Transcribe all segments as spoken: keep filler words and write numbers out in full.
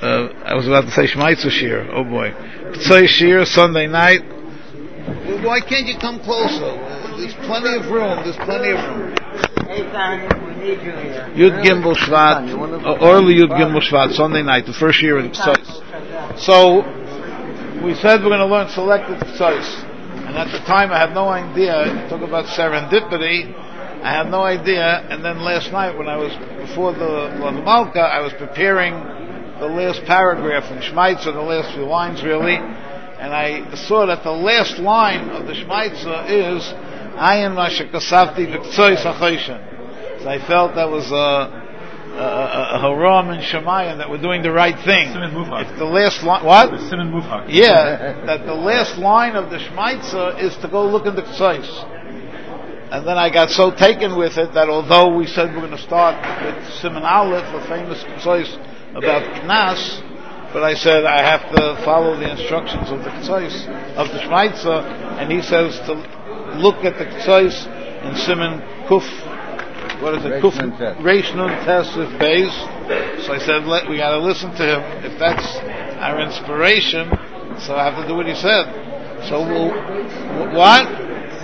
uh, I was about to say Shmaitzer Shir. Oh boy, Tzai Shir Sunday night. Why can't you come closer? Uh, there's plenty of room. There's plenty of room. Hey, Tanya, we need you here. Yud Gimel Shvat, uh, early Yud Gimel Shvat, Sunday night, the first year of Tzais. So we said we're going to learn selected Tzais, and at the time I had no idea. Talk about serendipity. I had no idea, and then last night when I was before the the Malka, I was preparing the last paragraph in Shmaitzer, the last few lines really, and I saw that the last line of the Shmaitzer is Ayin Masha Kasavti V'Ktsoy Sachoshen. So I felt that was a, a, a haram and Shemayim that we're doing the right thing. If the last line, what? Yeah, that the last line of the Shmaitzer is to go look in the Ktsoys. And then I got so taken with it that although we said we're going to start with Siman Aleph, a famous Ktsois about Knas, but I said I have to follow the instructions of the Ktsois, of the Shmaitzer, and he says to look at the Ktsois in Siman Kuf, what is it? Kuf, Reish Nun Tes with Beis. So I said, let, we got to listen to him. If that's our inspiration, so I have to do what he said. So we'll, what?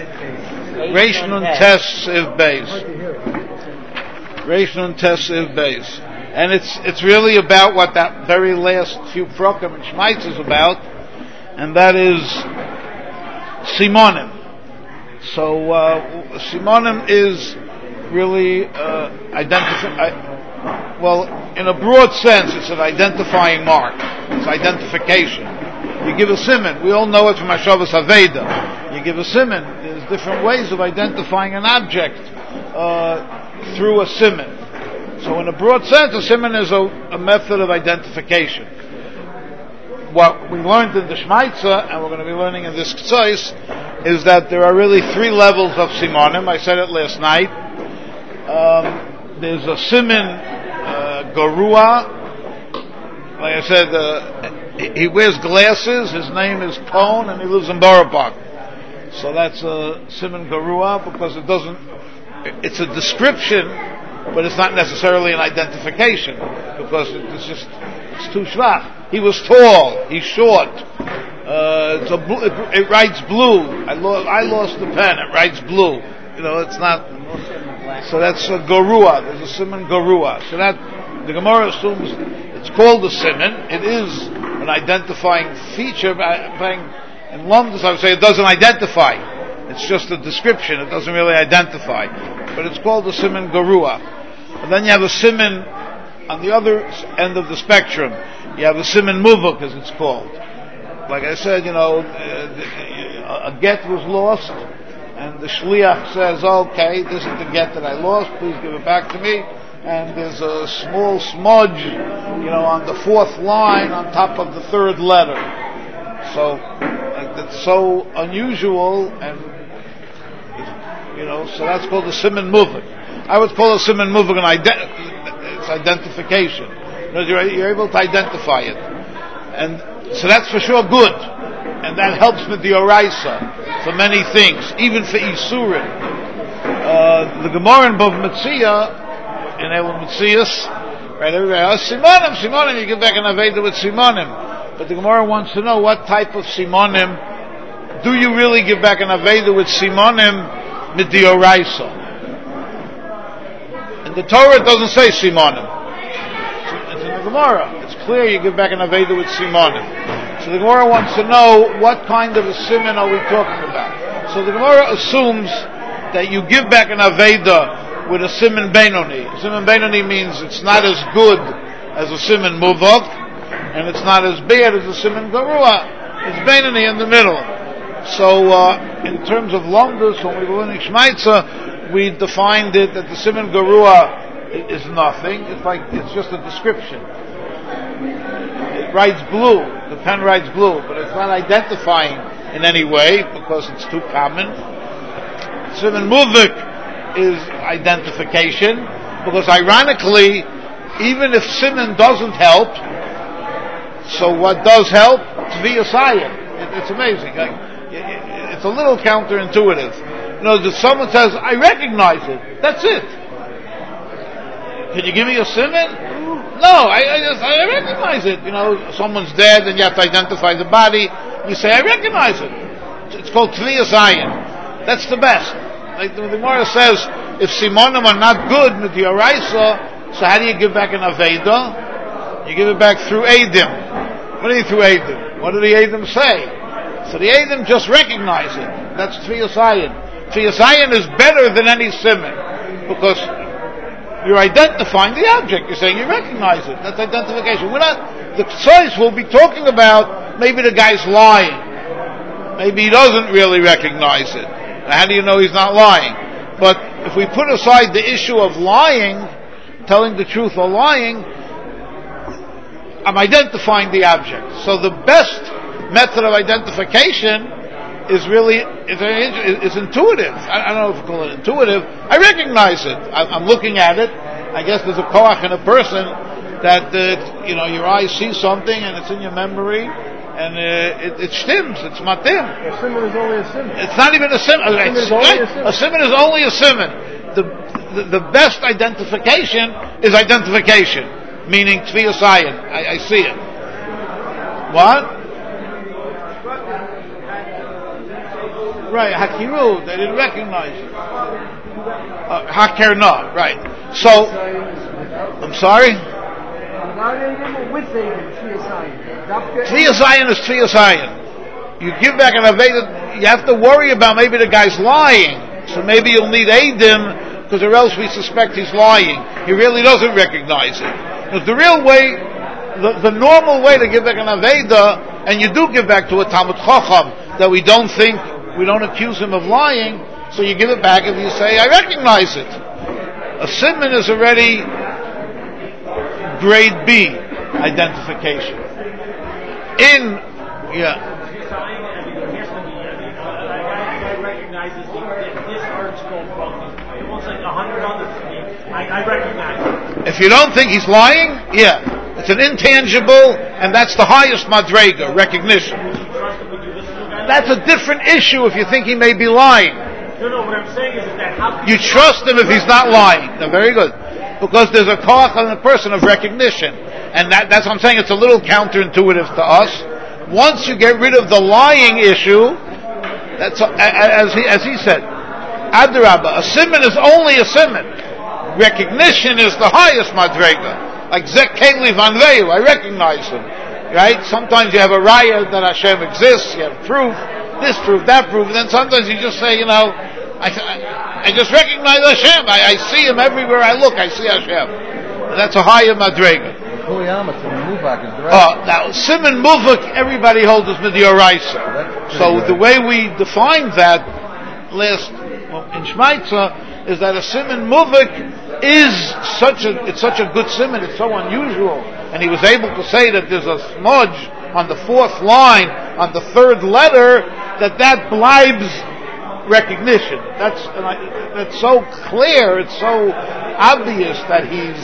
Reish Nun Tes Iv Beis. Reish Nun Tes Iv Beis. And it's it's really about what that very last few prokem and Shmaitz is about, and that is Simonim. So uh, Simonim is really uh, identify. Well, in a broad sense, it's an identifying mark. It's identification. You give a siman. We all know it from Hashavas Aveda. You give a siman. There's different ways of identifying an object uh, through a siman. So in a broad sense, a siman is a, a method of identification. What we learned in the Shmaitzer, and we're going to be learning in this Ktsois, is that there are really three levels of simonim. I said it last night. Um, there's a siman uh, garua. Like I said, uh, he wears glasses, his name is Cohn, and he lives in Borough Park. So that's a siman garua because it doesn't, it's a description, but it's not necessarily an identification because it's just, it's too schwach. He was tall, he's short, uh, it's a bl- it, it writes blue. I, lo- I lost the pen, it writes blue. You know, it's not, so that's a garua, there's a siman garua. So that, the Gemara assumes it's called a siman, it is an identifying feature, in London I would say it doesn't identify, it's just a description, it doesn't really identify, but it's called a siman garua. And then you have a siman on the other end of the spectrum, you have a siman muvuk as it's called. Like I said, you know, uh, a get was lost, and the shliach says, okay, this is the get that I lost, please give it back to me. And there's a small smudge, you know, on the fourth line on top of the third letter. So, like, that's so unusual, and, you know, so that's called a siman muvuk. I would call a siman muvuk an ident- it's identification. You know, you're, you're able to identify it. And so that's for sure good. And that helps with the oraisa for many things, even for isurim. Uh, the Gemara in Bava Metzia, in Elul Metzias, right, everybody else, Simonim, Simonim, you get back an Aveda with Simonim. But the Gemara wants to know what type of Simonim, do you really give back an Aveda with Simonim mit the oraisa? In the Torah it doesn't say Simonim. It's in the Gemara. It's clear you give back an Aveda with Simonim. So the Gemara wants to know what kind of a Siman are we talking about. So the Gemara assumes that you give back an Aveda with a siman beinoni. Siman beinoni means it's not as good as a siman muvok, and it's not as bad as a siman garua. It's beinoni in the middle. So, uh, in terms of lomdus, when we were learning Shmaitzer, we defined it that the siman garua is nothing. It's like, it's just a description. It writes blue. The pen writes blue, but it's not identifying in any way because it's too common. Siman muvok is identification, because ironically, even if siman doesn't help, so what does help? Tvi Asayim. It, it's amazing. Like, it, it, it's a little counterintuitive. You know, if someone says, I recognize it, that's it. Can you give me a siman? No, I, I yes, I recognize it. You know, someone's dead and you have to identify the body. You say, I recognize it. It's called Tviyas Ayin. That's the best. Like the Gemara says, if Simonim are not good, Midioraisa, so how do you give back an Aveda? You give it back through Eidim. What do you through Eidim? What do the Eidim say? So the Eidim just recognize it. That's Tviyas Ayin. Tviyas Ayin is better than any Siman, because you're identifying the object. You're saying you recognize it. That's identification. We're not, the choice will be talking about maybe the guy's lying. Maybe he doesn't really recognize it. Now, how do you know he's not lying? But if we put aside the issue of lying, telling the truth or lying, I'm identifying the object. So the best method of identification is really is, is intuitive. I, I don't know if we call it intuitive. I recognize it. I, I'm looking at it. I guess there's a koach in a person that uh, you know your eyes see something and it's in your memory and uh, it, it stims. It's matim. A simon is only a simon. It's not even a simon. A, a, a simon is only a simon. The, the the best identification is identification, meaning tviyas ayin. I, I see it. What? Right, hakiru, they didn't recognize it. Uh, hakerna, right. So, I'm sorry? Tviyas ayin is tviyas ayin. You give back an Aveda, you have to worry about maybe the guy's lying. So maybe you'll need Eidim, because or else we suspect he's lying. He really doesn't recognize it. Because the real way, the, the normal way to give back an Aveda, and you do give back to a Talmud Chacham, that we don't think, we don't accuse him of lying, so you give it back if you say, I recognize it. A simon is already grade B identification. In, yeah. If you don't think he's lying, yeah. It's an intangible, and that's the highest madrega, recognition. That's a different issue if you think he may be lying. No, no, what I'm saying is that how you trust him if he's not lying. No, very good. Because there's a koach on the person of recognition. And that, that's what I'm saying, it's a little counterintuitive to us. Once you get rid of the lying issue, that's a, as he as he said, Adarabba, a simon is only a simon. Recognition is the highest madrega. Like Zek Keli Van Veyu, I recognize him. Right? Sometimes you have a raya that Hashem exists, you have proof, this proof, that proof, and then sometimes you just say, you know, I, I, I just recognize Hashem, I, I see him everywhere I look, I see Hashem. And that's a higher madrega. Uh, now, Simon Muvak, everybody holds as Midioraisa. So the way we defined that last well, in Shmaitza is that a Simon Muvak is such a, it's such a good Simon, it's so unusual. And he was able to say that there's a smudge on the fourth line, on the third letter, that that blibes recognition. That's that's so clear, it's so obvious that he's.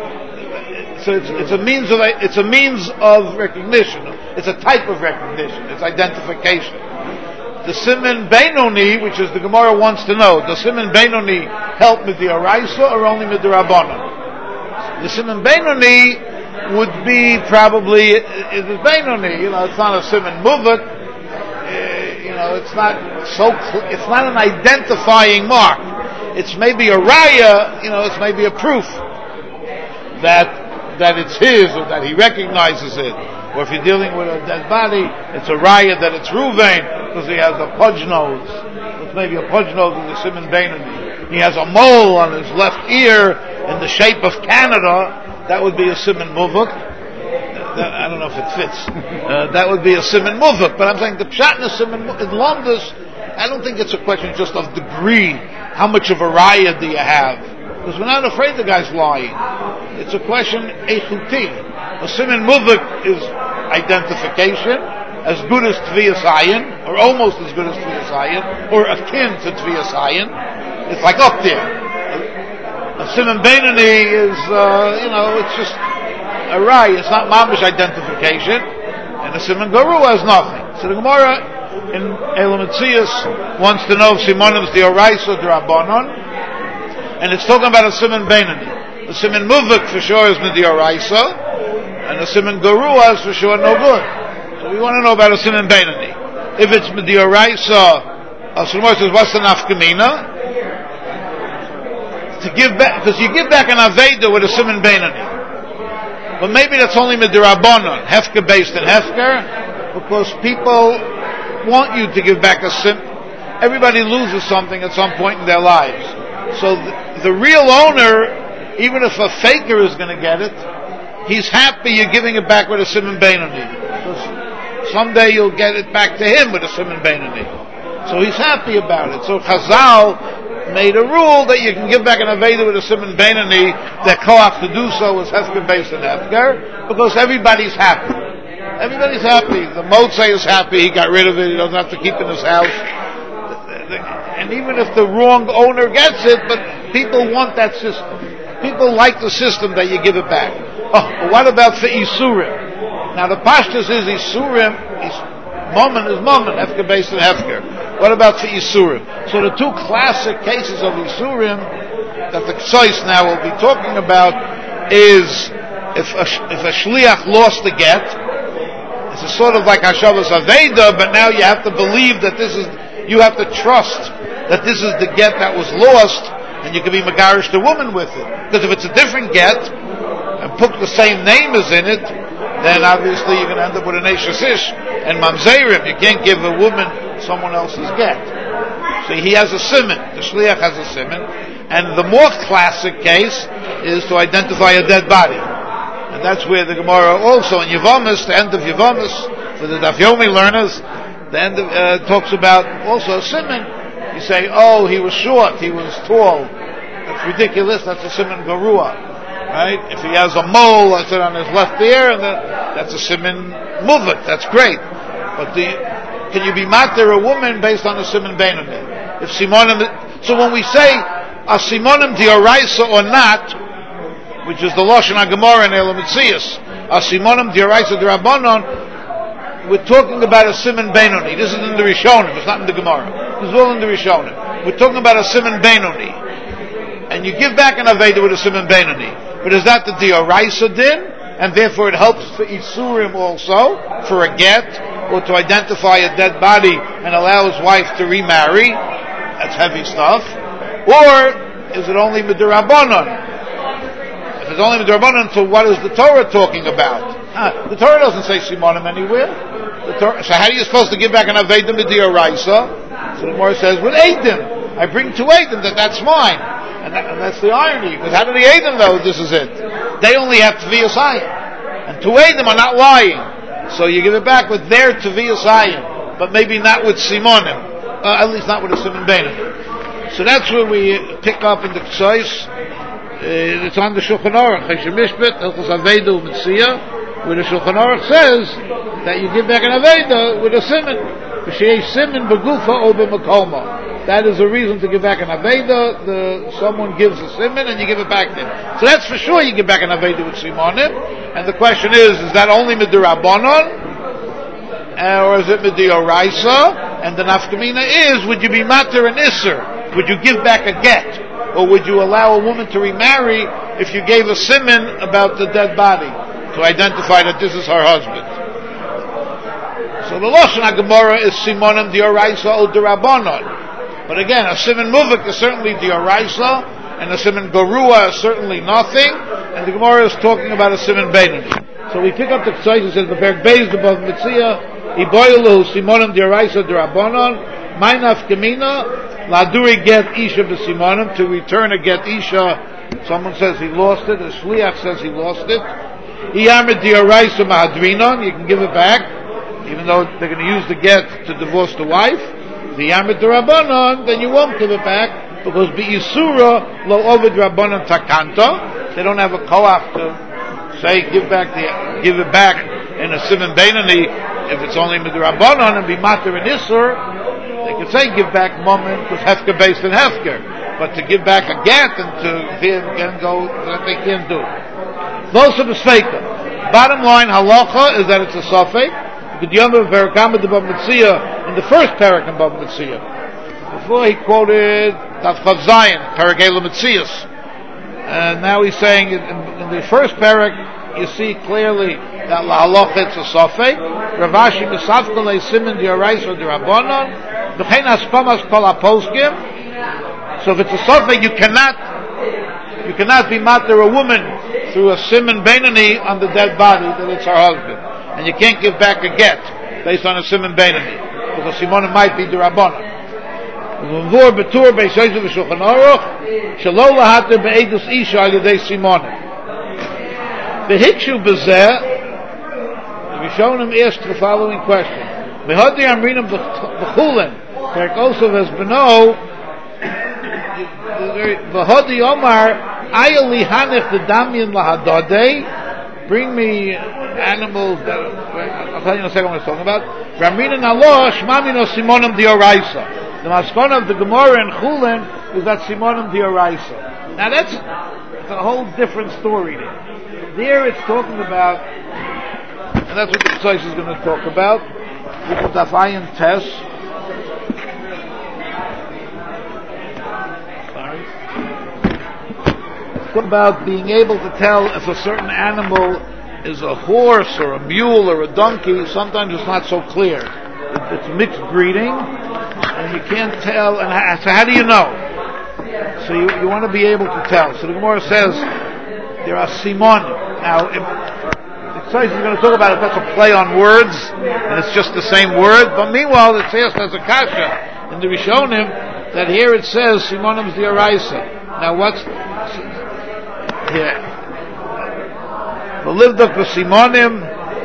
So it's, it's a means of it's a means of recognition. It's a type of recognition. It's identification. The Siman Beinoni, which is the Gemara wants to know, does Siman Beinoni help with the Araisa or only with the Rabbanon? The Siman Beinoni would be probably it is Beinoni. You know, it's not a Siman Muvak. Uh, you know, it's not so. Cl- it's not an identifying mark. It's maybe a raya. You know, it's maybe a proof that that it's his or that he recognizes it. Or if you're dealing with a dead body, it's a raya that it's Ruvain because he has a pudge nose. It's maybe a pudge nose with a Siman Beinoni. He has a mole on his left ear in the shape of Canada. That would be a Siman Muvak. I don't know if it fits. Uh, that would be a Siman Muvak. But I'm saying the Pshat in Siman in Londis, I don't think it's a question just of degree. How much of a raya do you have? Because we're not afraid the guy's lying. It's a question, Eichuti. A Siman Muvak is identification, as good as Tviyas Ayin, or almost as good as Tviyas Ayin, or akin to Tviyas Ayin. It's like up there. A Siman Beinoni is, uh, you know, it's just a rai. It's not mamish identification. And a Siman Guru has nothing. So the Gemara in Elam Etzias wants to know if Simonim is the Oraisa or the Rabbanon. And it's talking about a Siman Beinoni. The Siman Muvak for sure is the Oraisa. a siman garua is for sure no good. So we want to know about a siman beinani. If it's midioraisa, uh, so the Gemara says, what's the nafkamina? To give back, because you give back an aveda with a siman beinani. But maybe that's only midirabanan, hefker based in hefker, because people want you to give back a sim. Everybody loses something at some point in their lives. So the, the real owner, even if a faker is going to get it, he's happy you're giving it back with a siman beinani. Because someday you'll get it back to him with a siman beinani. So he's happy about it. So Chazal made a rule that you can give back an aveda with a siman beinani. Their koach to do so is hefker based in hefker, because everybody's happy. Everybody's happy. The Motzei is happy. He got rid of it. He doesn't have to keep it in his house. And even if the wrong owner gets it, but people want that system. People like the system that you give it back. Oh, but what about for Isurim? Now the pashtus is Isurim. Moment is moment. Hefker based in hefker. What about for Isurim? So the two classic cases of Isurim that the Ksois now will be talking about is if a, if a shliach lost the get. It's a sort of like Hashavas Aveda, but now you have to believe that this is, you have to trust that this is the get that was lost, and you can be Megarish the woman with it. Because if it's a different get, and put the same name as in it, then obviously you're going to end up with an Eishes Ish and Mamzerim. You can't give a woman someone else's get. So he has a siman, the Shliach has a siman, and the more classic case is to identify a dead body. And that's where the Gemara also in Yevamis, the end of Yevamis, for the Daf Yomi learners, the end of, uh, talks about also a siman. You say, oh, he was short, he was tall. That's ridiculous, that's a siman garua. Right? If he has a mole, that's it on his left ear, and then, that's a siman muvik, that's great. But the, can you be matir a woman based on a siman beinani? If simonim, so when we say a simonim dioraisa or not, which is the Lashon HaGemara in Elam Mitzias, a simonim dioraisa d'Rabbanon, we're talking about a siman beinani. This is in the Rishonim, it's not in the Gemara. This is all in the Rishonim. We're talking about a siman beinani. And you give back an aveda with a siman beinani. But is that the dioraisa din? And therefore it helps for Isurim also, for a get, or to identify a dead body and allow his wife to remarry. That's heavy stuff. Or is it only midirabanan? If it's only midirabanan, so what is the Torah talking about? Huh, the Torah doesn't say simonim anywhere. The Torah, so how are you supposed to give back an aveda midiraisa? So the Gemara says, with Eidim. I bring two Eidim, that that's mine. And, that, and that's the irony, because how do the Eidim know this is it? They only have Tviyas Ayin. And two Eidim are not lying. So you give it back with their Tviyas Ayin, but maybe not with simonim. Uh, at least not with a siman beinani. So that's where we pick up in the Ksois. Uh, it's on the Shulchan Aruch, Chesed Mishpat, Hilchos Aveda U'Metzia, where the Shulchan Aruch says that you give back an Aveda with a siman. V'sheish siman begufa o b'makoma. That is a reason to give back an Aveda. The, someone gives a siman and you give it back to him. So that's for sure you give back an Aveda with simonim. And the question is, is that only midirabanan? Uh, or is it midioraisa? And the nafkamina is, would you be matir an isser? Would you give back a get? Or would you allow a woman to remarry if you gave a siman about the dead body to identify that this is her husband? So the Lashon HaGemara is simonim dioraisa o derabanan. But again, a siman muvik is certainly dioraisa, and a siman garua is certainly nothing, and the Gemara is talking about a siman beinani. So we pick up the Ksois, it says, the Perek Beis, the Bava Metzia, Iboilu, simonim dioraisa derabanan, mainaf kamina, laduri get isha b'simonim, to return a get isha. Someone says he lost it, a shliach says he lost it. Iyamid dioraisa mahadrinon, you can give it back, even though they're going to use the get to divorce the wife. The Yamid Rabbanon, then you won't give it back, because Be'isura lo ovid Rabbanon takanta. They don't have a koach to say give back the give it back in a siman beinani if it's only mid Rabbanon and be matir and isur. They can say give back moment because hefker based in hefker, but to give back a get and to again go that they can't do. Those are the sveika. Bottom line halacha is that it's a safek. In the first parak in Bava Metzia, before he quoted Daf Chav Zayin, Parak Elam Metzias, and now he's saying in, in the first parak you see clearly that la halacha it's a sofek. Rav Ashi misafkale simin d'oraisa d'rabbanon. V'chein aspamas kol haposkim. So if it's a sofek, you cannot you cannot be matter a woman through a simin beinani on the dead body that it's her husband, and you can't give back a get based on a simin beinani because simonim might be d'rabbanon. V'vor betur beisayzu v'shulchan aruch shelo lahater be'edus isha al yedei simonim. V'hikshu b'zeh, the Rishonim asked the following question: V'hadi amrinam b'chulin perek osov es beno v'hadi omar ayel lihanich the damyan lahadodei. Bring me animals that I'll tell you in a second what I'm talking about. Ramrinan aloh shmamino simonim dioraisa. The maskon of the Gemara and Chulin is that simonim dioraisa. Now that's it's a whole different story there. There it's talking about, and that's what the Tzais is going to talk about, which is Dafayan Tes. Sorry. It's about being able to tell if a certain animal is a horse or a mule or a donkey. Sometimes it's not so clear. It, it's mixed breeding, and you can't tell. And how, so how do you know? So you, you want to be able to tell. So the Gemara says there are simonim. Now, if the Tzais is going to talk about if that's a play on words, and it's just the same word. But meanwhile, it says as a kasha in the Rishonim that here it says simonim d'oraisa. Now, what's here? The livdok the simonim.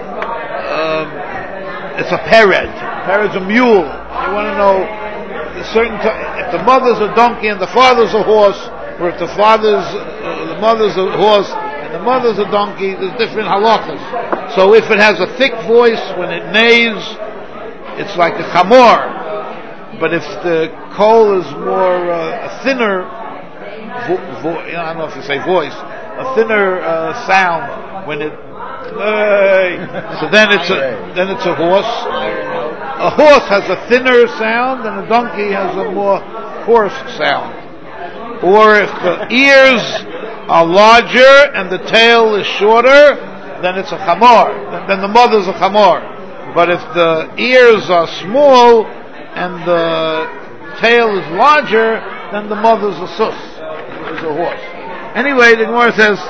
Um, it's a pered. Pered's a mule. You want to know a certain t- if the mother's a donkey and the father's a horse, or if the father's uh, the mother's a horse. The mother's a donkey, there's different halachas. So if it has a thick voice, when it neighs, it's like a chamor. But if the coal is more, uh, a thinner, vo- vo- I don't know if you say voice, a thinner uh, sound, when it, hey, so then it's a, then it's a horse. A horse has a thinner sound, and a donkey has a more coarse sound. Or if the ears are larger and the tail is shorter, then it's a chamor. Then the mother's a chamor. But if the ears are small and the tail is larger, then the mother's a sus, is a horse. Anyway, the Gemara says,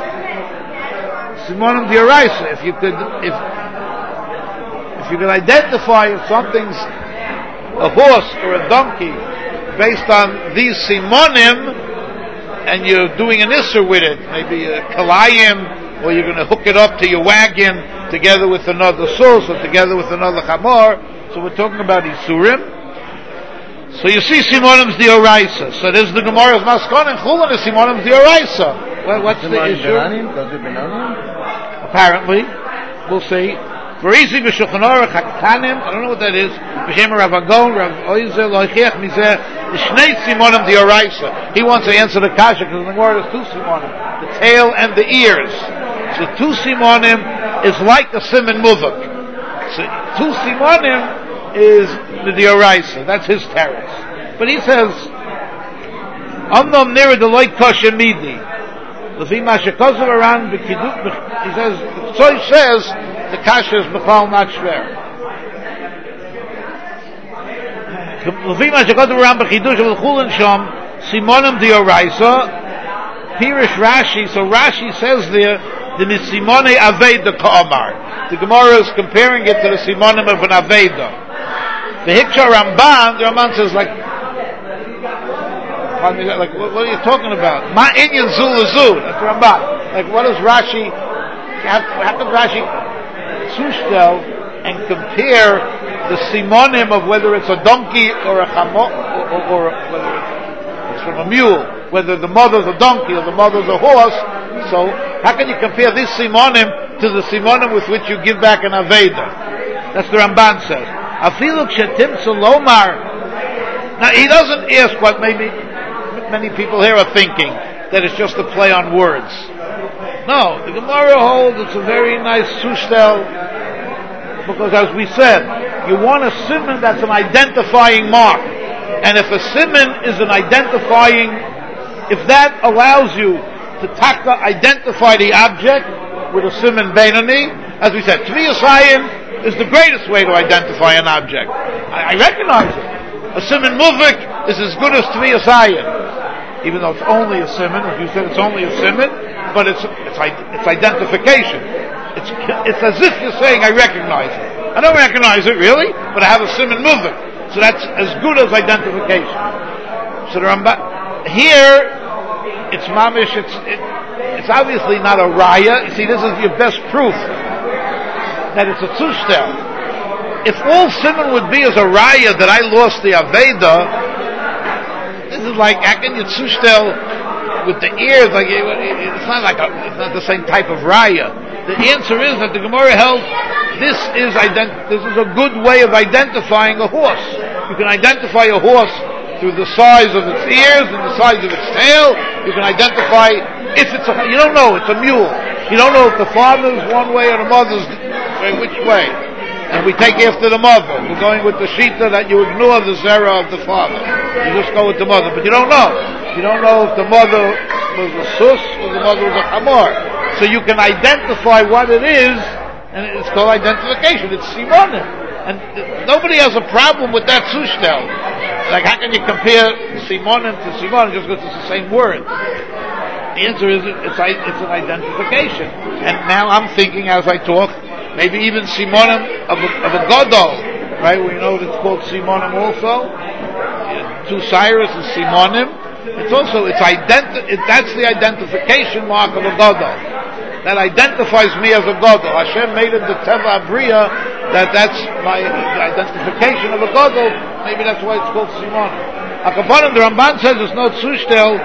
simonim d'oraisa. If you could, if if you could identify if something's a horse or a donkey based on these simonim, and you're doing an isser with it, maybe a kalayim, or you're going to hook it up to your wagon together with another sus or together with another chamor. So we're talking about isurim. So you see simonim's d'oraisa. So there's the Gemara's maskon and chulin is simonim's d'oraisa. Well, what's the issue? Apparently, we'll see. For easy b'shulchan aruch haktanim, I don't know what that is. B'shem Rav Agon, Rav Oizer, loichech mizeh, the shnei simonim d'oraisa. He wants to answer the kasha because the Gemara is two simonim, the tail and the ears. So two simonim is like a simon muvak. So two simonim is the d'oraisa. That's his teretz. But he says, Amnom nira deloy kosher midi. Lefi ma shekosav aran b'kiduk. He says, so he says, the kasha is b'chal not shver. Lefi ma shekosav aran b'chidush of l'chulin sham simonim d'oraisa. Pirish Rashi. So Rashi says there the misimone aveda ka'amar. The Gemara is comparing it to the simonim of an aveda. The Hiksha Ramban, the Ramban says like, like what, what are you talking about? Ma inyan zul zul. That's Ramban. Like what does Rashi? How, how can Rashi zushtel and compare the simonim of whether it's a donkey or a chamor, or, or, or whether it's from a mule, whether the mother's a donkey or the mother's a horse? So how can you compare this simonim to the simonim with which you give back an aveda? That's the Ramban says. Afilu kshetim lomar. Now he doesn't ask what maybe many people here are thinking, that it's just a play on words. No, the Gemara holds it's a very nice sushtel, because as we said, you want a siman that's an identifying mark. And if a siman is an identifying, if that allows you to taka, identify the object, with a siman Beinoni. As we said, Tviyas Ayin is the greatest way to identify an object. I, I recognize it. A siman Muvik is as good as Tviyas Ayin, even though it's only a siman. As you said, it's only a siman, but it's it's it's identification. It's it's as if you're saying, I recognize it. I don't recognize it really, but I have a siman Muvik, so that's as good as identification. So the Rambam here, it's mamish. It's it, it's obviously not a raya. You see, this is your best proof that it's a tzustel. If all siman would be as a raya that I lost the aveda, this is like how can you tzustel with the ears? Like it, it's not like a, it's not the same type of raya. The answer is that the Gemara held this is ident- this is a good way of identifying a horse. You can identify a horse through the size of its ears and the size of its tail. You can identify if it's a, you don't know, it's a mule. You don't know if the father's one way or the mother's which way. And we take after the mother. We're going with the shita that you ignore the zera of the father. You just go with the mother. But you don't know. You don't know if the mother was a sus or the mother was a chamor. So you can identify what it is, and it's called identification. It's simonim. And nobody has a problem with that sushtel. Like, how can you compare simonim to simonim just because it's the same word? The answer is it's, it's an identification. And now I'm thinking as I talk, maybe even simonim of a, of a gadol, right? We know that it's called simonim also. Two Cyrus is simonim. It's also, it's identi- it, that's the identification mark of a gadol. That identifies me as a gadol. Hashem made it the Teva Abriya, that that's my the identification of a gadol. Maybe that's why it's called simonim. Akapanim, the Ramban says it's not sushtel,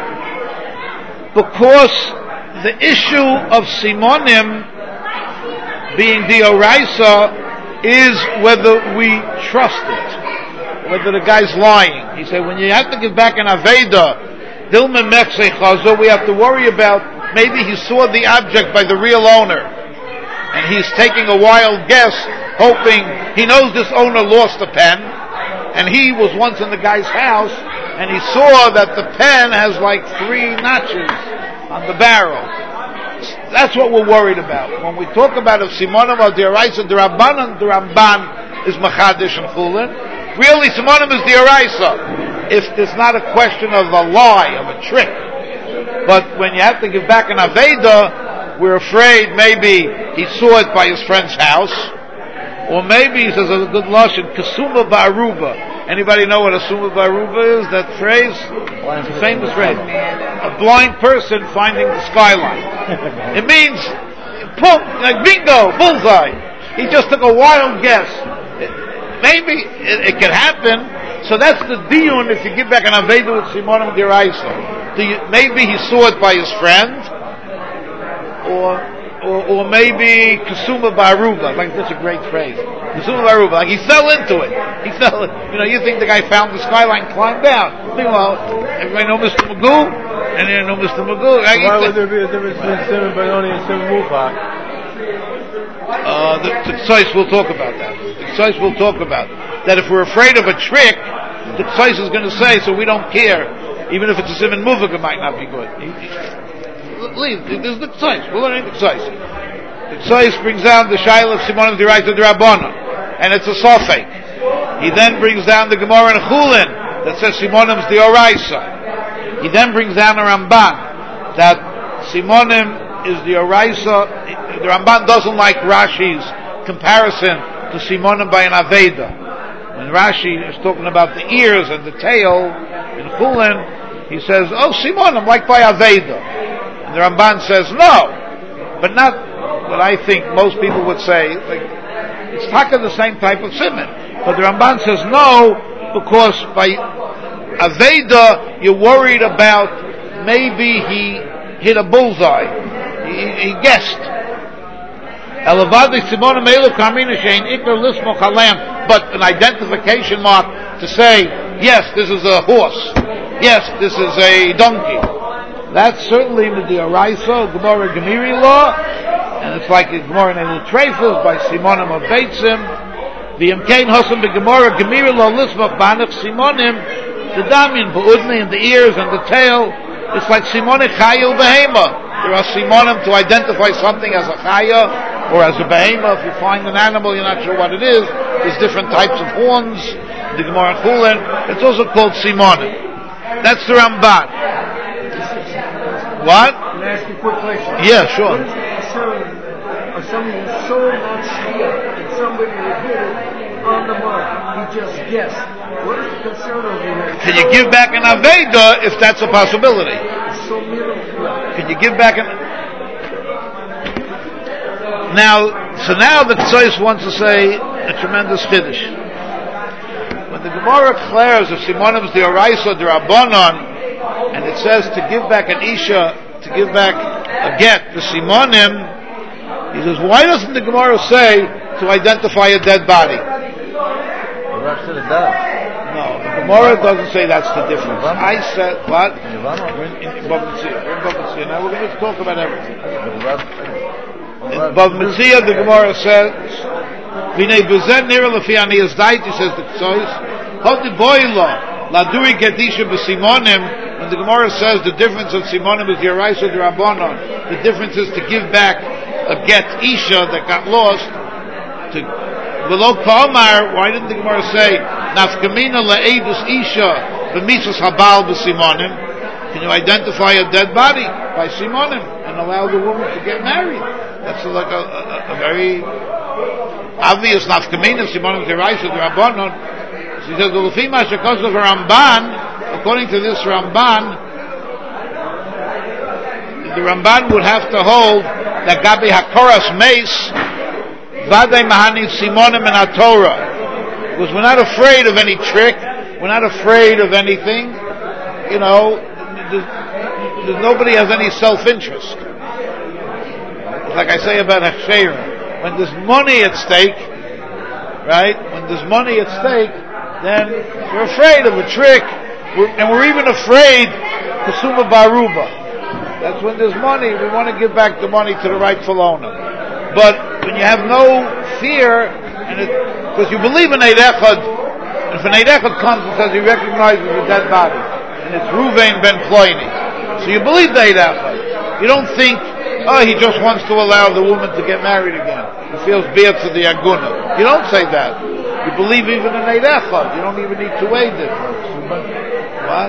because the issue of simonim being dioraisa is whether we trust it, whether the guy's lying. He said, when you have to give back an aveda, dilma mechse chazo, we have to worry about maybe he saw the object by the real owner, and he's taking a wild guess, hoping he knows this owner lost a pen, and he was once in the guy's house, and he saw that the pen has like three notches on the barrel. That's what we're worried about. When we talk about a simonim or dioraisa, the Rabbanan, the Ramban is machadish and chulin. Really, simonim is dioraisa. If it's not a question of a lie, of a trick. But when you have to give back an aveda, we're afraid maybe he saw it by his friend's house, or maybe he says a good lashon, kasuma ba'aruba. Anybody know what a suma ba'aruba is? That phrase? It's a famous phrase. A blind person finding the skyline. It means, boom, like bingo, bullseye. He just took a wild guess. Maybe it, it could happen. So that's the diyun if you give back an aveda with simonim diraisa. Maybe he saw it by his friend, or or, or maybe kasuma baruba. Like that's a great phrase. Kasuma baruba. Like he fell into it. He fell. You know, you think the guy found the skyline, climbed down. Meanwhile, everybody know Mister Magoo, and you know Mister Magoo. Why th- would there be a difference between Simon Benoni and Simon Mufak? Uh, the the Tzais will talk about that. The Tzais will talk about that. If we're afraid of a trick, the Tzais is going to say, so we don't care. Even if it's a Simon Muvik, it might not be good. He, he, leave. There's the Tzais. We're learning the Tzais. The Tzais brings down the Shaila of Simonim D'Oraisa D'Rabbana, and it's a Sofek. He then brings down the Gemara in Chulin that says Simonim D'Oraisa. He then brings down the Ramban that Simonim is D'Oraisa. The Ramban doesn't like Rashi's comparison to Simonim by an Aveda. When Rashi is talking about the ears and the tail in Chulin, he says, oh, Simonim, like by Aveda. And the Ramban says, no, but not what I think most people would say. Like, it's taka the same type of simon. But the Ramban says, no, because by Aveda, you're worried about maybe he hit a bullseye. He, he guessed. But an identification mark to say, yes, this is a horse. Yes, this is a donkey. That's certainly the Dioraisa, Gemara Gemiri law, and it's like the Gemara Nelu Trefus by Simonim of Beitzim. The Imkain Hosam the Gemara Gemiri law Lismach Banach Simonim, the Damien Ba'udni in the ears and the tail. It's like Simonim Chayil Behema. There are simonim to identify something as a chaya or as a behemoth. If you find an animal, you're not sure what it is. There's different types of horns. The Gemara Chulin. It's also called simonim. That's the Ramban. What? Can I ask you a quick question? Yeah, sure. What is the concern of somebody who sold on Shia and somebody who hit it on the mark? He just guessed. What is the concern over here? Can you give back an Aveda if that's a possibility? So middle. Can you give back an... Now, so now the Ktsois wants to say a tremendous chiddush. When the Gemara declares of Simonim the Oraisa the Rabbanon, and it says to give back an Isha, to give back a get, the Simonim, he says, why doesn't the Gemara say to identify a dead body? The Rav said it does. No, the Gemara doesn't say that's the difference. I said, what? We're in, in Bava Metzia. We're in Bava Metzia. Now we're going to talk about everything. In Bava Metzia, the Gemara says, V'nei b'zeh nira lefi aniyas daiti, says the Ktsois, hod boila, laduri gedisha b'simonim. When the Gemara says the difference of simonim is Yeraisa d'Rabbanon, the difference is to give back a get Isha that got lost. To V'lo k'omar, why didn't the Gemara say nafkamina le'edus Isha b'mitzvos habal b'simonim? Can you identify a dead body by simonim and allow the woman to get married? That's like a, a, a very obvious nafkamina simonim Yeraisa d'Rabbanon. So he says the lefima shekos of Ramban. According to this Ramban, the Ramban would have to hold that Gabi Hakoras Mace, Vadei Mahani Simonim and HaTorah. Because we're not afraid of any trick, we're not afraid of anything, you know, there's, there's nobody has any self-interest. Like I say about Hechsherim, when there's money at stake, right, when there's money at stake, then we're afraid of a trick. We're, and we're even afraid Kasuma Baruba. That's when there's money, we want to give back the money to the rightful owner. But when you have no fear, and because you believe in Eid Echad, and if an Eid Echad comes and says he recognizes a dead body, and it's Ruvain ben Ploini, so you believe the Eid Echad. You don't think, oh, he just wants to allow the woman to get married again. He feels bad for the Aguna. You don't say that. You believe even in Eid Echad. You don't even need to aid it. What?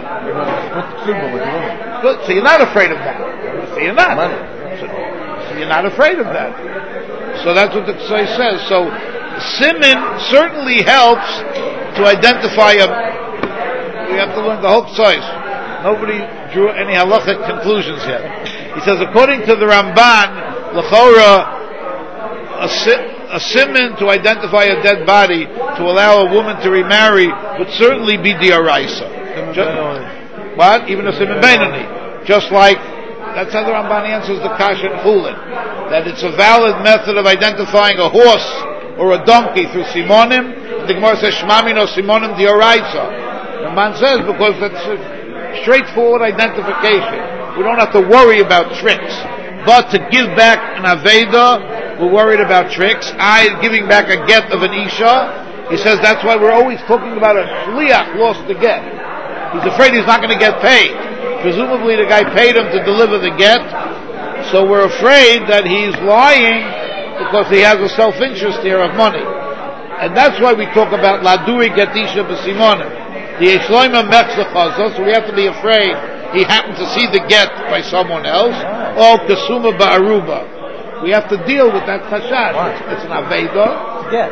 Good. So you're not afraid of that. So you're not. So, so you're not afraid of that. So that's what the Ksai says. So Siman certainly helps to identify a. We have to learn the whole Ksai. Nobody drew any halachic conclusions yet. He says, according to the Ramban, L'chora, a, a Siman to identify a dead body to allow a woman to remarry would certainly be the Araisa. Just, what? Even a Siman Beinoni. Just like, that's how the Ramban answers the Kasha and Chulin. That it's a valid method of identifying a horse or a donkey through Simonim. The Gemara says, Shmami no Simonim di Oraisa. The Ramban says, because that's a straightforward identification. We don't have to worry about tricks. But to give back an Aveda, we're worried about tricks. I, giving back a get of an Isha, he says that's why we're always talking about a Shliach lost the get. He's afraid he's not going to get paid. Presumably the guy paid him to deliver the get, so we're afraid that he's lying because he has a self-interest here of money. And that's why we talk about Laduri Getisha B'Simonim. The Yeshloima Mechzachaza, so we have to be afraid he happened to see the get by someone else, or Kasuma Ba'aruba. We have to deal with that Chashash. It's, it's an Aveda. Get.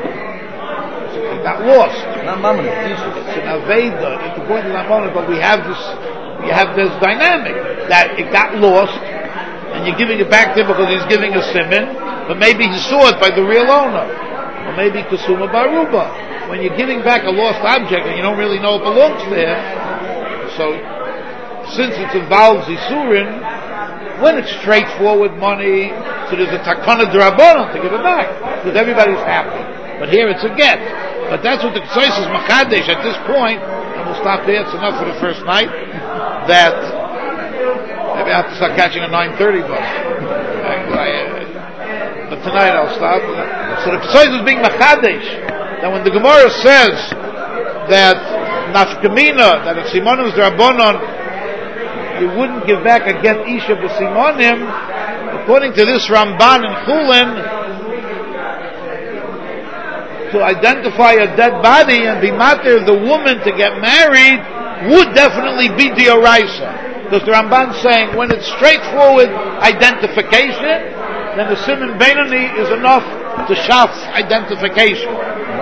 It got lost. Not Mammon. It's an Aveda. It's the point of that moment, but we have this, we have this dynamic that it got lost, and you're giving it back to him because he's giving a siman, but maybe he saw it by the real owner, or maybe Kasuma Ba'aruba. When you're giving back a lost object and you don't really know it belongs to him, so since it involves Isurin, when it's straightforward money, so there's a takana d'rabbanan to give it back, because everybody's happy. But here it's a get. But that's what the Ksai says, Makadesh, at this point, and we'll stop there, it's enough for the first night, that maybe I have to start catching a nine thirty bus. I, I, uh, but tonight I'll stop. So the Ksai is being Makadesh. Now when the Gemara says that Nafkamina, that if Simonim is Rabbanon, you wouldn't give back a get isha b'simonim. According to this Ramban in Chulin, to identify a dead body and be matter of the woman to get married would definitely be dioraisa. Because the Ramban's saying when it's straightforward identification, then the Siman Beinoni is enough to shaf identification.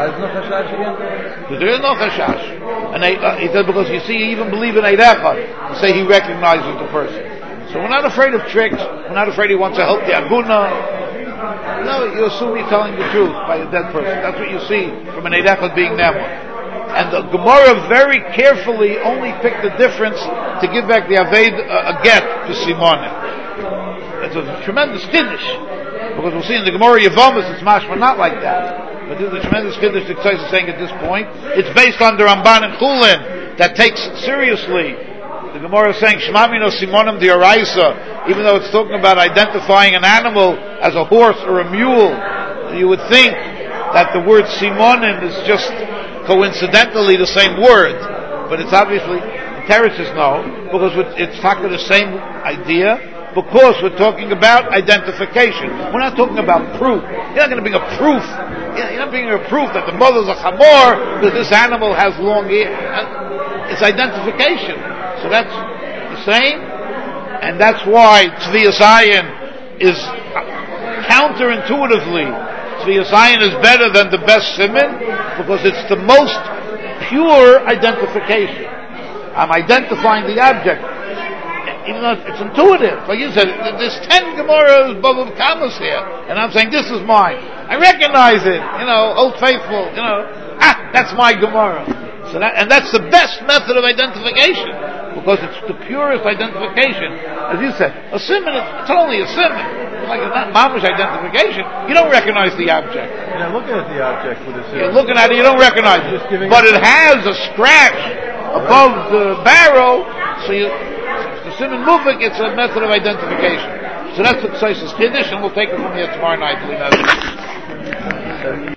Because there is no chashash. And they, uh, he said because you see, you even believe in Eidechad to say he recognizes the person. So we're not afraid of tricks. We're not afraid he wants to help the aguna. No, you assume he's telling the truth by a dead person. That's what you see from an Eidechad being Nemon. And the Gemara very carefully only picked the difference to give back the Aved uh, a get to Simonim. It's a tremendous kiddush. Because we'll see in the Gemara Yavamas it's mashma not like that. But this is a tremendous kiddush the Ksais is saying at this point. It's based on the Ramban and Chulin that takes seriously. The Gemara is saying Shmamino Simonim Dioraisa, even though it's talking about identifying an animal as a horse or a mule, you would think that the word Simonim is just coincidentally the same word, but it's obviously Teresis no, because it's talking the same idea. Because we're talking about identification. We're not talking about proof. You're not going to bring a proof. You're not bringing a proof that the mother's a chamor, that this animal has long ears. It's identification. So that's the same, and that's why Tzvi Zion is counterintuitively. Tzvi Zion is better than the best siman because it's the most pure identification. I'm identifying the object. Even though it's intuitive. Like you said, there's ten Gemaras, Bava Kamas here, and I'm saying, this is mine. I recognize it, you know, Old Faithful, you know, ah, that's my Gemara. So that, and that's the best method of identification, because it's the purest identification. As you said, a siman, it's only a siman. Like it's not mamish identification. You don't recognize the object. You're not looking at the object with a siman. You're looking at it, you don't recognize it. But it has a scratch above the barrel, so you... The Siman Mufik, it's a method of identification. So that's what Ksais is Kiddush, and we'll take it from here tomorrow night.